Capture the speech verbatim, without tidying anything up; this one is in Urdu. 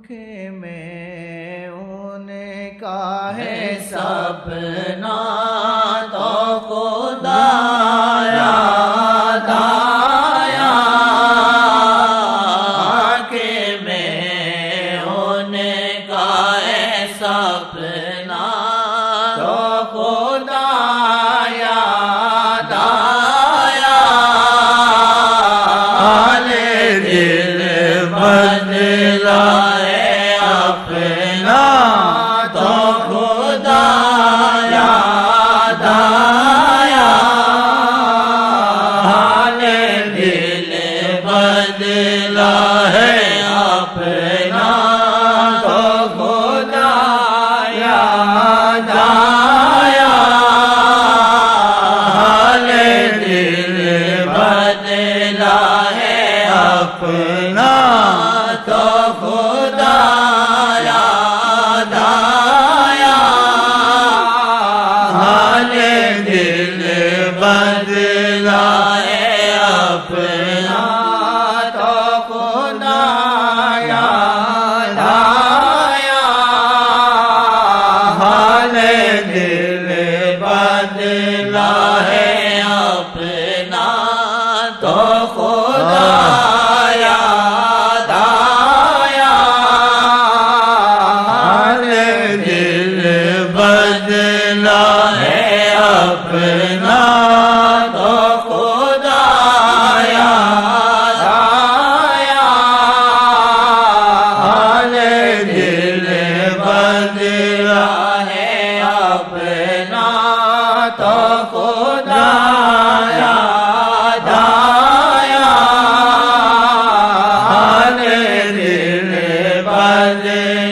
کہ میں ان کا ہے سپنا تو خدا یاد آیا کہ میں ان کا ہے سپنا تو خدا یاد آیا دل بدلا ہے اپنا تو خدا یاد آیا دل بدلا ہے اپنا تو خدا یاد آیا دل بدلا ہے اپنا تو خدا یاد آیا دل بدلا ہے اپنا تو خدا یاد آیا دل بدلا ہے اپنا تو خدا یاد آیا دل بدلا ہے اپنا تو خدا یاد آیا دل بدلا ہے اپنا تو خدا یاد آیا دل بدلا